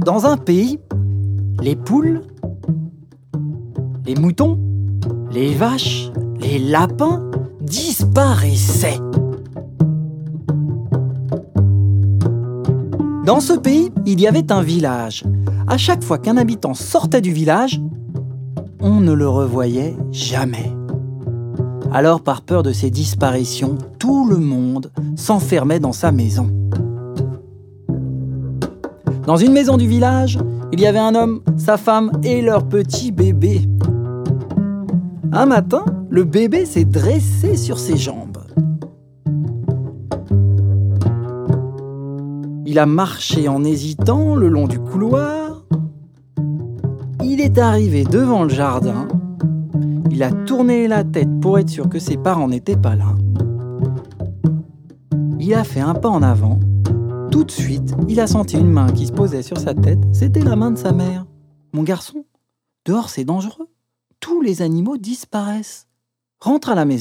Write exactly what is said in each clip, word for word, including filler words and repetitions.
Dans un pays, les poules, les moutons, les vaches, les lapins disparaissaient. Dans ce pays, il y avait un village. À chaque fois qu'un habitant sortait du village, on ne le revoyait jamais. Alors, par peur de ces disparitions, tout le monde s'enfermait dans sa maison. Dans une maison du village, il y avait un homme, sa femme et leur petit bébé. Un matin, le bébé s'est dressé sur ses jambes. Il a marché en hésitant le long du couloir. Il est arrivé devant le jardin. Il a tourné la tête pour être sûr que ses parents n'étaient pas là. Il a fait un pas en avant. Tout de suite, il a senti une main qui se posait sur sa tête. C'était la main de sa mère. « Mon garçon, dehors c'est dangereux. Tous les animaux disparaissent. Rentre à la maison. »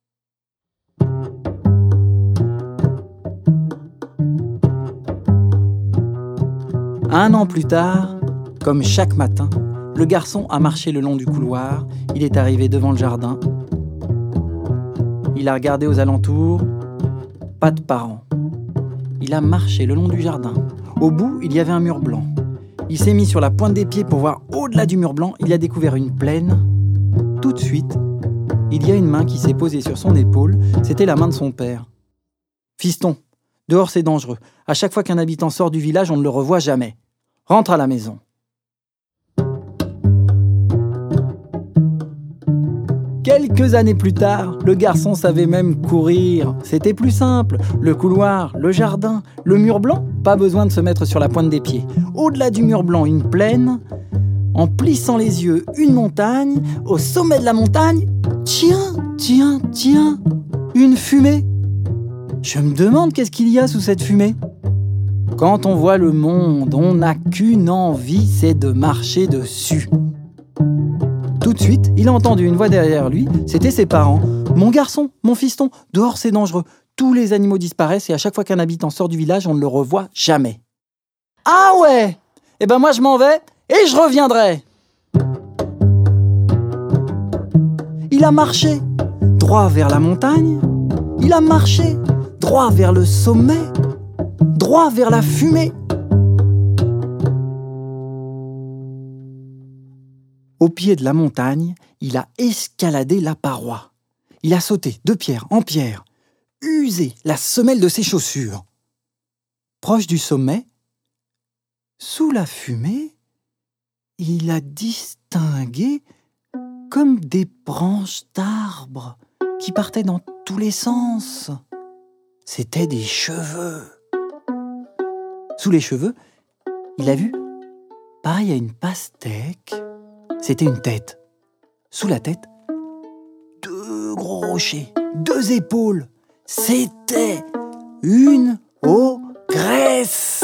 Un an plus tard, comme chaque matin, le garçon a marché le long du couloir. Il est arrivé devant le jardin. Il a regardé aux alentours. Pas de parents. Il a marché le long du jardin. Au bout, il y avait un mur blanc. Il s'est mis sur la pointe des pieds pour voir au-delà du mur blanc. Il a découvert une plaine. Tout de suite, il y a une main qui s'est posée sur son épaule. C'était la main de son père. « Fiston, dehors c'est dangereux. À chaque fois qu'un habitant sort du village, on ne le revoit jamais. Rentre à la maison. » Quelques années plus tard, le garçon savait même courir. C'était plus simple. Le couloir, le jardin, le mur blanc, pas besoin de se mettre sur la pointe des pieds. Au-delà du mur blanc, une plaine. En plissant les yeux, une montagne. Au sommet de la montagne, tiens, tiens, tiens, une fumée. Je me demande qu'est-ce qu'il y a sous cette fumée. Quand on voit le monde, on n'a qu'une envie, c'est de marcher dessus. Tout de suite, il a entendu une voix derrière lui, c'était ses parents. « Mon garçon, mon fiston, dehors c'est dangereux. Tous les animaux disparaissent et à chaque fois qu'un habitant sort du village, on ne le revoit jamais. »« Ah ouais ? Eh ben moi je m'en vais et je reviendrai !» Il a marché droit vers la montagne. Il a marché droit vers le sommet, droit vers la fumée. Au pied de la montagne, il a escaladé la paroi. Il a sauté de pierre en pierre, usé la semelle de ses chaussures. Proche du sommet, sous la fumée, il a distingué comme des branches d'arbres qui partaient dans tous les sens. C'étaient des cheveux. Sous les cheveux, il a vu, pareil à une pastèque, c'était une tête. Sous la tête, deux gros rochers, deux épaules. C'était une ogresse.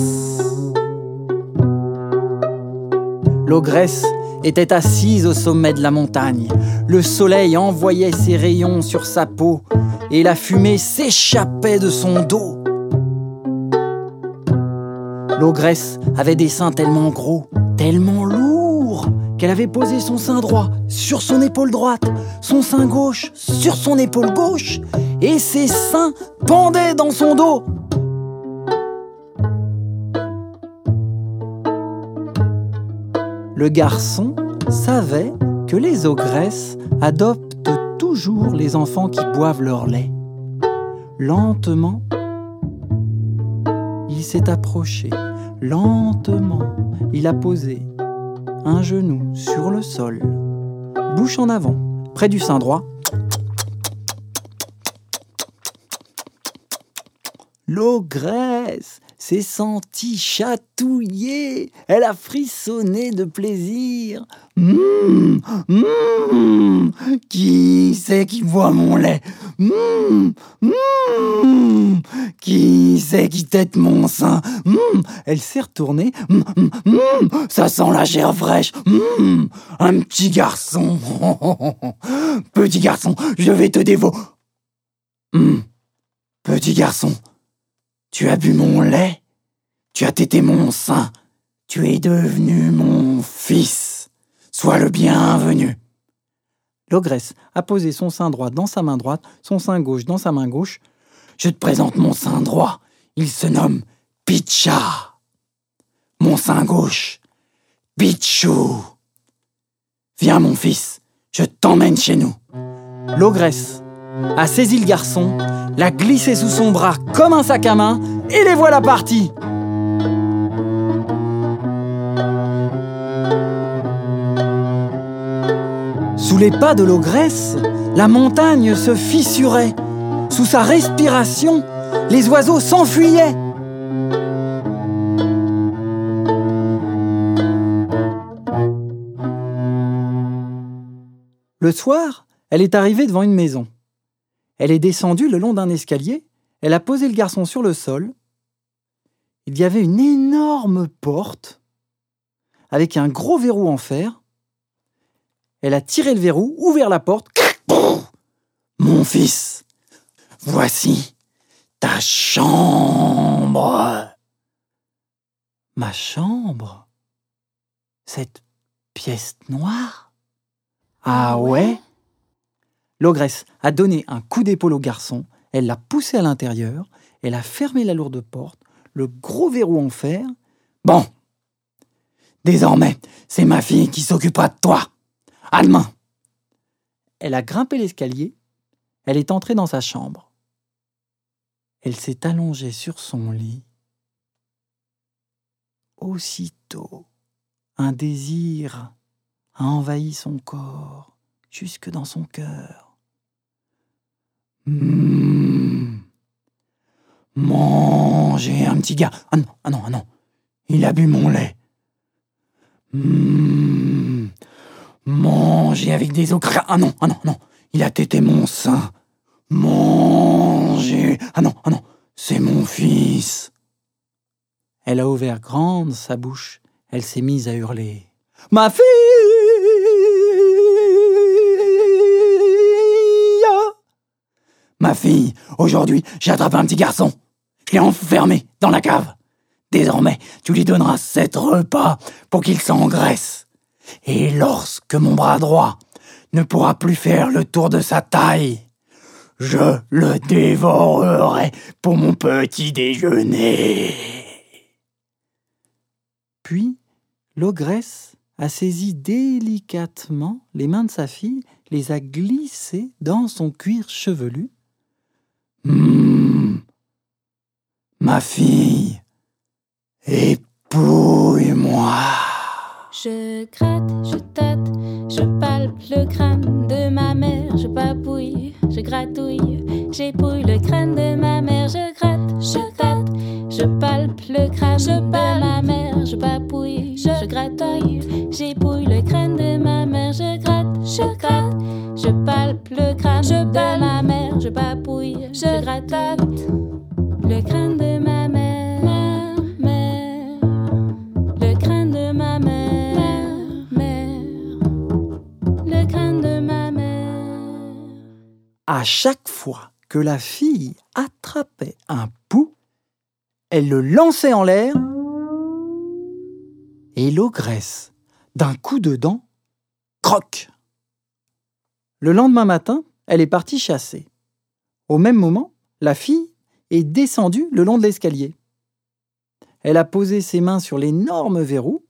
L'ogresse était assise au sommet de la montagne. Le soleil envoyait ses rayons sur sa peau et la fumée s'échappait de son dos. L'ogresse avait des seins tellement gros, tellement lourds, qu'elle avait posé son sein droit sur son épaule droite, son sein gauche sur son épaule gauche, et ses seins pendaient dans son dos. Le garçon savait que les ogresses adoptent toujours les enfants qui boivent leur lait. Lentement, il s'est approché. Lentement, il a posé un genou sur le sol, bouche en avant, près du sein droit. L'ogresse s'est sentie chatouillée. Elle a frissonné de plaisir. Mmh, mmh, qui c'est qui boit mon lait? Mmh, mmh, qui c'est qui tète mon sein? Mmh, elle s'est retournée. Mmh, mmh, ça sent la chair fraîche. Mmh, un petit garçon. Petit garçon, je vais te dévorer. Mmh, petit garçon, tu as bu mon lait? Tu as tété mon sein? Tu es devenu mon fils. Sois le bienvenu. L'ogresse a posé son sein droit dans sa main droite, son sein gauche dans sa main gauche. Je te présente mon sein droit. Il se nomme Pitcha. Mon sein gauche, Pichou. Viens mon fils, je t'emmène chez nous. L'ogresse a saisi le garçon, l'a glissé sous son bras comme un sac à main, et les voilà partis. Sous les pas de l'ogresse, la montagne se fissurait. Sous sa respiration, les oiseaux s'enfuyaient. Le soir, elle est arrivée devant une maison. Elle est descendue le long d'un escalier, elle a posé le garçon sur le sol. Il y avait une énorme porte avec un gros verrou en fer. Elle a tiré le verrou, ouvert la porte. Mon fils, voici ta chambre. Ma chambre? Cette pièce noire? Ah ouais? L'ogresse a donné un coup d'épaule au garçon, elle l'a poussé à l'intérieur, elle a fermé la lourde porte, le gros verrou en fer. Bon, désormais, c'est ma fille qui s'occupera de toi. À demain. Elle a grimpé l'escalier, elle est entrée dans sa chambre. Elle s'est allongée sur son lit. Aussitôt, un désir a envahi son corps, jusque dans son cœur. Mmh. Manger un petit gars. Ah non, ah non, ah non. Il a bu mon lait. Mmh. Manger avec des os. Ah non, ah non, non. Il a tété mon sein. Manger. Ah non, ah non. C'est mon fils. Elle a ouvert grande sa bouche. Elle s'est mise à hurler. Ma fille! Ma fille, aujourd'hui, j'ai attrapé un petit garçon. Je l'ai enfermé dans la cave. Désormais, tu lui donneras sept repas pour qu'il s'engraisse. Et lorsque mon bras droit ne pourra plus faire le tour de sa taille, je le dévorerai pour mon petit déjeuner. Puis, l'ogresse a saisi délicatement les mains de sa fille, les a glissées dans son cuir chevelu. Mmh, ma fille, épouille-moi. Je gratte, je tâte, je palpe le crâne de ma mère, je papouille, je gratouille, j'épouille le crâne de ma mère, je gratte, je tâte, je palpe le crâne je de ma mère, je papouille, je gratouille, j'épouille le crâne de ma mère, je gratte, je gratte, je palpe le crâne je de ma mère, je papouille, je gratouille, le crâne de ma mère, ma mère, le crâne de ma mère. À chaque fois que la fille attrapait un pouls, elle le lançait en l'air et l'ogresse, d'un coup de dent, croque. Le lendemain matin, elle est partie chasser. Au même moment, la fille est descendue le long de l'escalier. Elle a posé ses mains sur l'énorme verrou.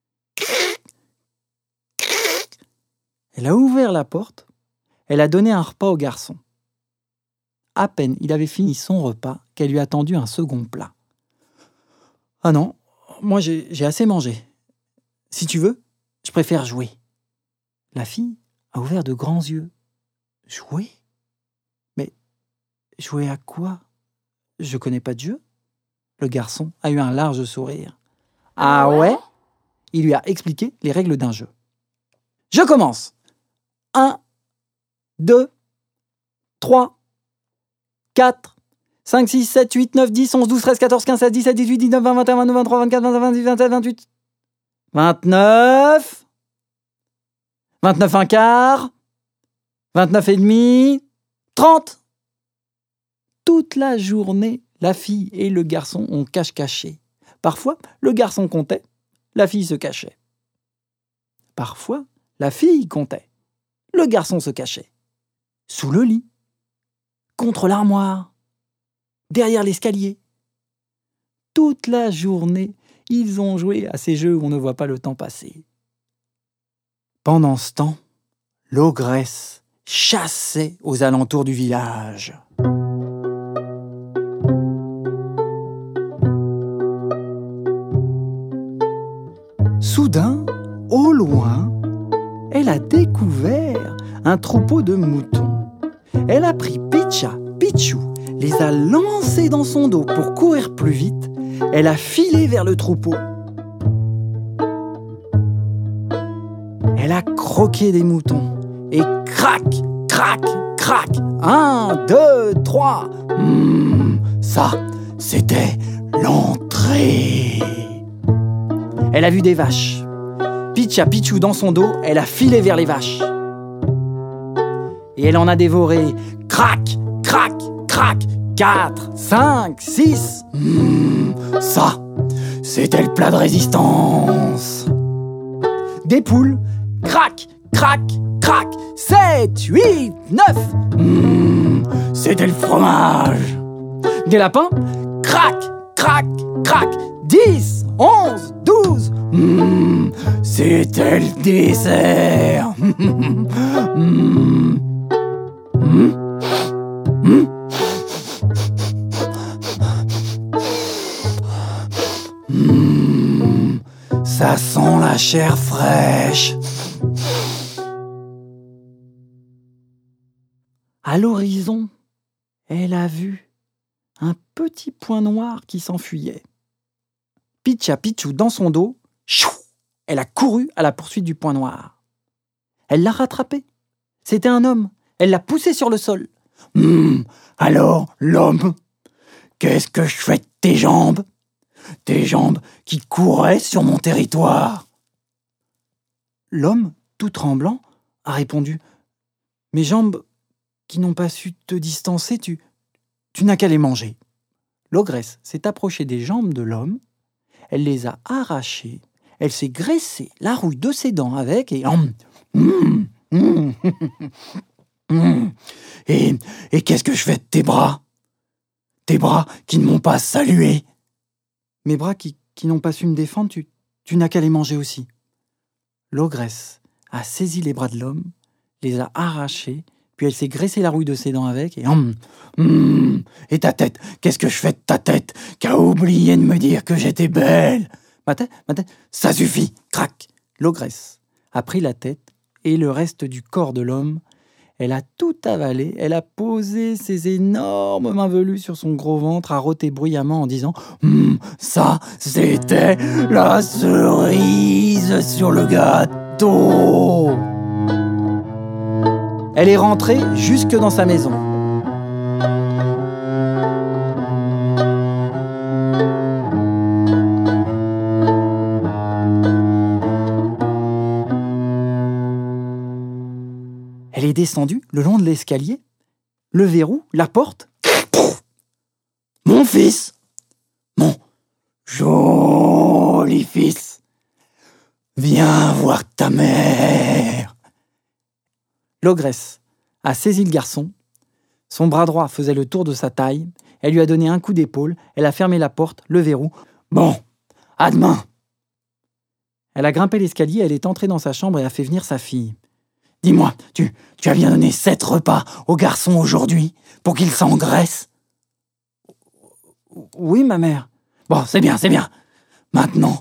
Elle a ouvert la porte. Elle a donné un repas au garçon. À peine il avait fini son repas qu'elle lui a tendu un second plat. « Ah non, moi j'ai, j'ai assez mangé. Si tu veux, je préfère jouer. » La fille a ouvert de grands yeux. « Jouer ? Mais jouer à quoi ? Je connais pas de jeu. » Le garçon a eu un large sourire. « Ah ouais ?» Il lui a expliqué les règles d'un jeu. « Je commence. Un, deux, trois, quatre, cinq, six, sept, huit, neuf, dix, onze, douze, treize, quatorze, quinze, seize, dix-sept, dix-huit, dix-neuf, vingt, vingt et un, vingt-deux, vingt-trois, vingt-quatre, vingt-cinq, vingt-six, vingt-sept, vingt-huit, vingt-neuf, vingt-neuf un quart, vingt-neuf et demi, trente. Toute la journée, la fille et le garçon ont cache-caché. Parfois, le garçon comptait, la fille se cachait. Parfois, la fille comptait. Le garçon se cachait. Sous le lit, contre l'armoire, derrière l'escalier. Toute la journée, ils ont joué à ces jeux où on ne voit pas le temps passer. Pendant ce temps, l'ogresse chassait aux alentours du village. Soudain, au loin, elle a découvert un troupeau de moutons. Elle a pris Pitcha, Pitchou, les a lancés dans son dos pour courir plus vite. Elle a filé vers le troupeau. Elle a croqué des moutons. Et crac, crac, crac. Un, deux, trois. Mmh, ça, c'était l'entrée. Elle a vu des vaches. Pitcha Pitchou dans son dos, elle a filé vers les vaches. Et elle en a dévoré. Crac, crac, crac. Quatre, cinq, six. Mmh, ça, c'était le plat de résistance. Des poules. Crac, crac, crac. Sept, huit, neuf. Mmh, c'était le fromage. Des lapins. Crac, crac, crac. Dix, onze, douze. Mmh, c'était le dessert. Mmh, mmh, mmh. Mmh, ça sent la chair fraîche. À l'horizon, elle a vu un petit point noir qui s'enfuyait. Pitcha Pitchou dans son dos, chou, elle a couru à la poursuite du point noir. Elle l'a rattrapé. C'était un homme. Elle l'a poussé sur le sol. Hum, alors, l'homme, qu'est-ce que je fais de tes jambes ? Tes jambes qui couraient sur mon territoire. L'homme, tout tremblant, a répondu « Mes jambes qui n'ont pas su te distancer, tu, tu n'as qu'à les manger. » L'ogresse s'est approchée des jambes de l'homme, elle les a arrachées, elle s'est graissée la rouille de ses dents avec et... Hum, hum, hum, hum, et, et qu'est-ce que je fais de tes bras ? Tes bras qui ne m'ont pas salué. Mes bras qui, qui n'ont pas su me défendre, tu, tu n'as qu'à les manger aussi. L'ogresse a saisi les bras de l'homme, les a arrachés, puis elle s'est graissé la rouille de ses dents avec, et hum, hum, et ta tête, qu'est-ce que je fais de ta tête, qui a oublié de me dire que j'étais belle. Ma tête, ma tête, ça suffit, crac. L'ogresse a pris la tête et le reste du corps de l'homme. Elle a tout avalé, elle a posé ses énormes mains velues sur son gros ventre, a roté bruyamment en disant hm, « Ça, c'était la cerise sur le gâteau !» Elle est rentrée jusque dans sa maison. Elle est descendue le long de l'escalier, le verrou, la porte. Mon fils, mon joli fils, viens voir ta mère. L'ogresse a saisi le garçon. Son bras droit faisait le tour de sa taille. Elle lui a donné un coup d'épaule. Elle a fermé la porte, le verrou. Bon, à demain. Elle a grimpé l'escalier. Elle est entrée dans sa chambre et a fait venir sa fille. Dis-moi, tu, tu as bien donné sept repas au garçon aujourd'hui pour qu'il s'engraisse ? Oui, ma mère. Bon, c'est bien, c'est bien. Maintenant,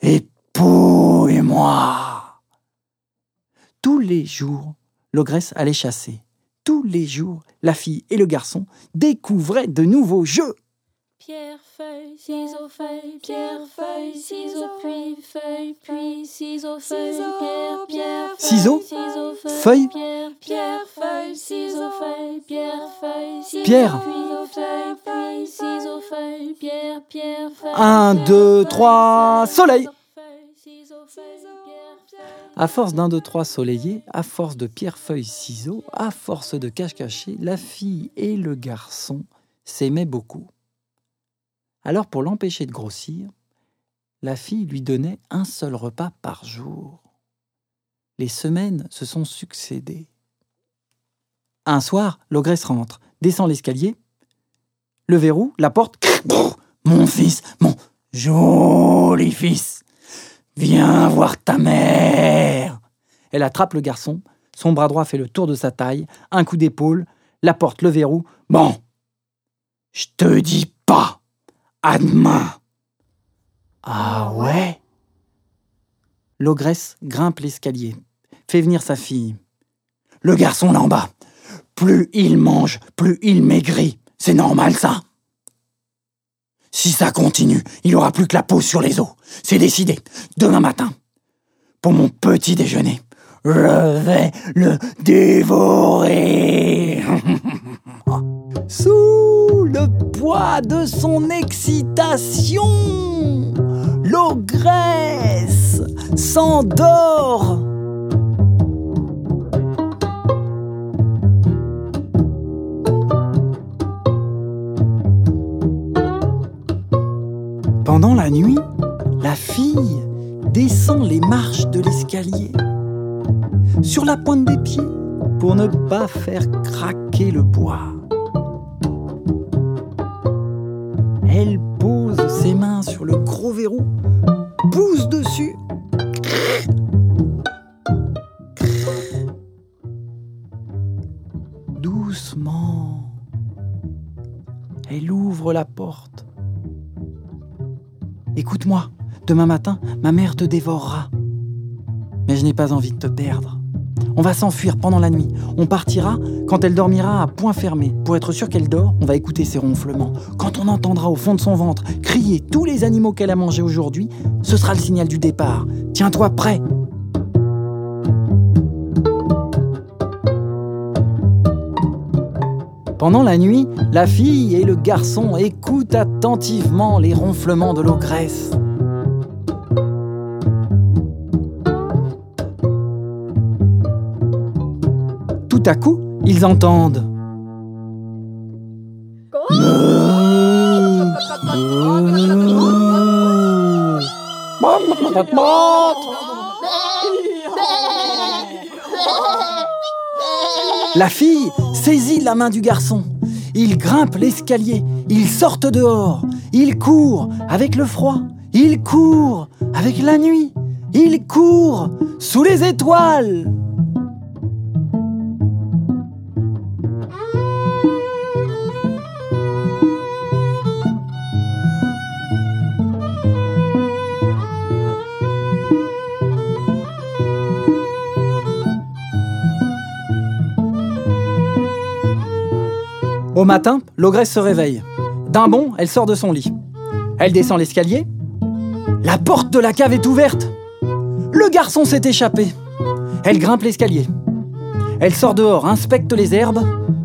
épouille-moi. Tous les jours, l'ogresse allait chasser. Tous les jours, la fille et le garçon découvraient de nouveaux jeux. Pierre, feuille, ciseaux, feuille, pierre, feuille, ciseaux, puis feuille, puis ciseaux, feuille, pierre, pierre, Ciseaux, ciseaux, feuille, pierre, pierre, feuille, ciseaux, feuille, pierre, feuille, ciseaux, Pierre. puis feuille, puis ciseaux, feuille, pierre, pierre, feuille. Un, deux, trois, soleil. Feuille, ciseaux, feuille, pierre, feuille. À force d'un, deux, trois soleillés, à force de pierre, feuille, ciseaux, à force de cache-caché, la fille et le garçon s'aimaient beaucoup. Alors pour l'empêcher de grossir, la fille lui donnait un seul repas par jour. Les semaines se sont succédées. Un soir, l'ogresse rentre, descend l'escalier, le verrou, la porte. « Mon fils, mon joli fils, viens voir ta mère !» Elle attrape le garçon, son bras droit fait le tour de sa taille, un coup d'épaule, la porte, le verrou. « Bon, je te dis pas, à demain !» Ah ouais ? L'ogresse grimpe l'escalier, fait venir sa fille. « Le garçon là en bas, plus il mange, plus il maigrit. C'est normal ça ? Si ça continue, il aura plus que la peau sur les os. C'est décidé. Demain matin, pour mon petit déjeuner, je vais le dévorer. » Sous le poids de son excitation, l'ogresse s'endort. Pendant la nuit, la fille descend les marches de l'escalier, sur la pointe des pieds, pour ne pas faire craquer le bois. Elle pose ses mains sur le gros verrou, pousse dessus. Doucement, elle ouvre la porte. Écoute-moi, demain matin, ma mère te dévorera. Mais je n'ai pas envie de te perdre. On va s'enfuir pendant la nuit. On partira quand elle dormira à point fermé. Pour être sûr qu'elle dort, on va écouter ses ronflements. Quand on entendra au fond de son ventre crier tous les animaux qu'elle a mangés aujourd'hui, ce sera le signal du départ. Tiens-toi prêt. Pendant la nuit, la fille et le garçon écoutent attentivement les ronflements de l'ogresse. Tout à coup, ils entendent. La fille saisit la main du garçon. Ils grimpent l'escalier, ils sortent dehors, ils courent avec le froid, ils courent avec la nuit, ils courent sous les étoiles. Au matin, l'ogresse se réveille. D'un bond, elle sort de son lit. Elle descend l'escalier. La porte de la cave est ouverte. Le garçon s'est échappé. Elle grimpe l'escalier. Elle sort dehors, inspecte les herbes.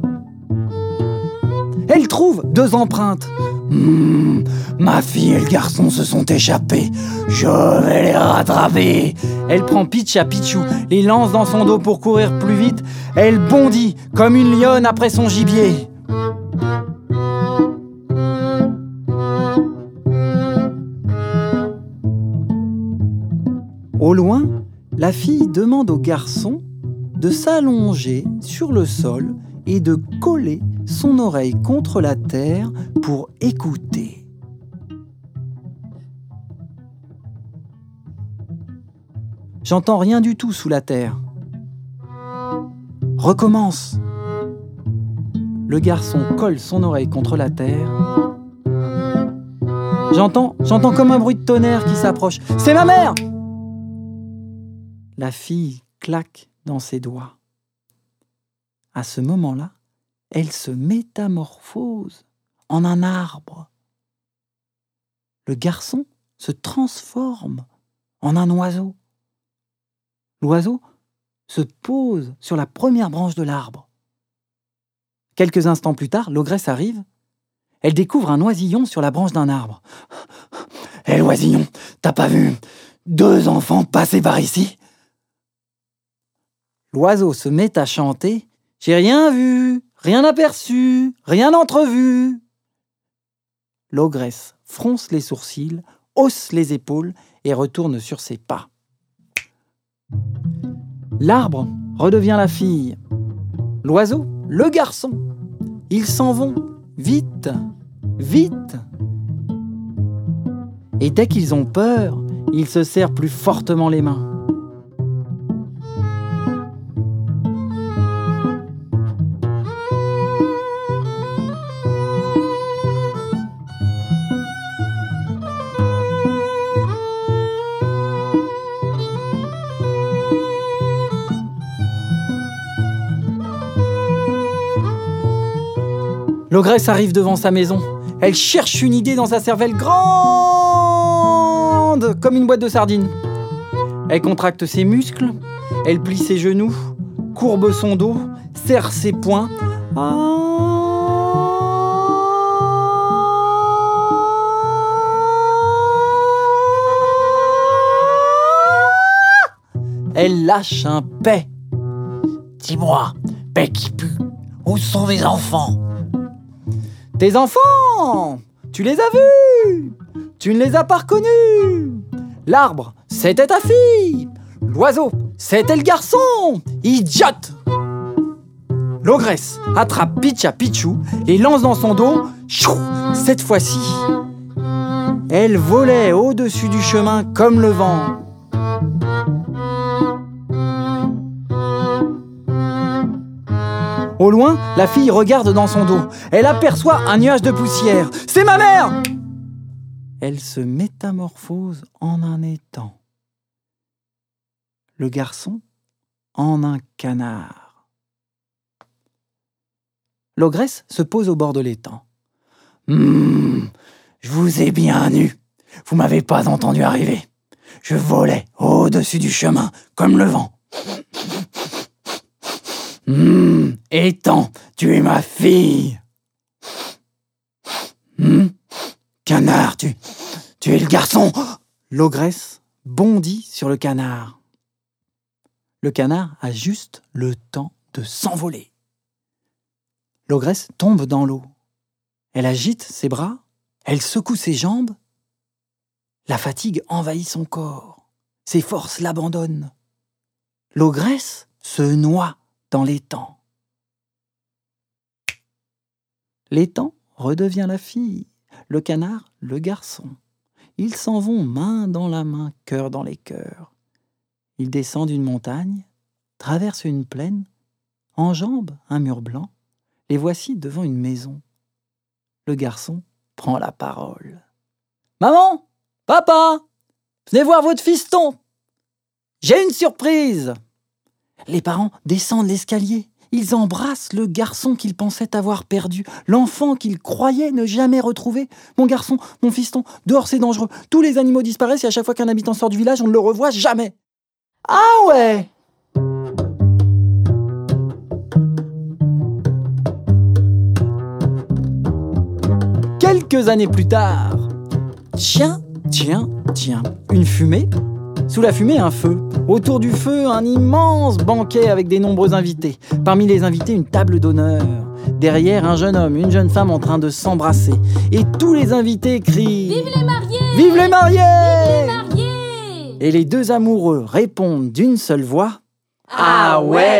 Elle trouve deux empreintes. Mmh, ma fille et le garçon se sont échappés. Je vais les rattraper. Elle prend Pitch à Pichou, les lance dans son dos pour courir plus vite. Elle bondit comme une lionne après son gibier. Au loin, la fille demande au garçon de s'allonger sur le sol et de coller son oreille contre la terre pour écouter. J'entends rien du tout sous la terre. Recommence. Le garçon colle son oreille contre la terre. J'entends, j'entends comme un bruit de tonnerre qui s'approche. C'est ma mère! La fille claque dans ses doigts. À ce moment-là, elle se métamorphose en un arbre. Le garçon se transforme en un oiseau. L'oiseau se pose sur la première branche de l'arbre. Quelques instants plus tard, l'ogresse arrive. Elle découvre un oisillon sur la branche d'un arbre. « Hé, l'oisillon, t'as pas vu deux enfants passer par ici ?» L'oiseau se met à chanter « J'ai rien vu, rien aperçu, rien entrevu. » L'ogresse fronce les sourcils hausse les épaules et retourne sur ses pas. L'arbre redevient la fille. L'oiseau, le garçon. Ils s'en vont vite, vite. Et dès qu'ils ont peur, ils se serrent plus fortement les mains. L'ogresse arrive devant sa maison. Elle cherche une idée dans sa cervelle grande, comme une boîte de sardines. Elle contracte ses muscles, elle plie ses genoux, courbe son dos, serre ses poings. Elle lâche un paix. Dis-moi, paix qui pue, où sont mes enfants ? Tes enfants, tu les as vus, tu ne les as pas reconnus. L'arbre, c'était ta fille. L'oiseau, c'était le garçon. Idiote! L'ogresse attrape Picha Pichou et lance dans son dos. Chou, cette fois-ci, elle volait au-dessus du chemin comme le vent. Au loin, la fille regarde dans son dos. Elle aperçoit un nuage de poussière. « C'est ma mère !» Elle se métamorphose en un étang. Le garçon en un canard. L'ogresse se pose au bord de l'étang. Hum, je vous ai bien eu. Vous m'avez pas entendu arriver. Je volais au-dessus du chemin comme le vent. Hum, étang, tu es ma fille. Hum, canard, tu, tu es le garçon. L'ogresse bondit sur le canard. Le canard a juste le temps de s'envoler. L'ogresse tombe dans l'eau. Elle agite ses bras, elle secoue ses jambes. La fatigue envahit son corps. Ses forces l'abandonnent. L'ogresse se noie dans l'étang. L'étang redevient la fille, le canard le garçon. Ils s'en vont main dans la main, cœur dans les cœurs. Ils descendent une montagne, traversent une plaine, enjambent un mur blanc, les voici devant une maison. Le garçon prend la parole. « Maman, papa, venez voir votre fiston. J'ai une surprise !» Les parents descendent l'escalier. Ils embrassent le garçon qu'ils pensaient avoir perdu, l'enfant qu'ils croyaient ne jamais retrouver. « Mon garçon, mon fiston, dehors c'est dangereux. Tous les animaux disparaissent et à chaque fois qu'un habitant sort du village, on ne le revoit jamais. » Ah ouais! Quelques années plus tard, tiens, tiens, tiens, une fumée. Sous la fumée, un feu. Autour du feu, un immense banquet avec des nombreux invités. Parmi les invités, une table d'honneur. Derrière, un jeune homme, une jeune femme en train de s'embrasser. Et tous les invités crient « Vive les mariés ! Vive les mariés !» Vive les mariés ! Et les deux amoureux répondent d'une seule voix « Ah ouais !»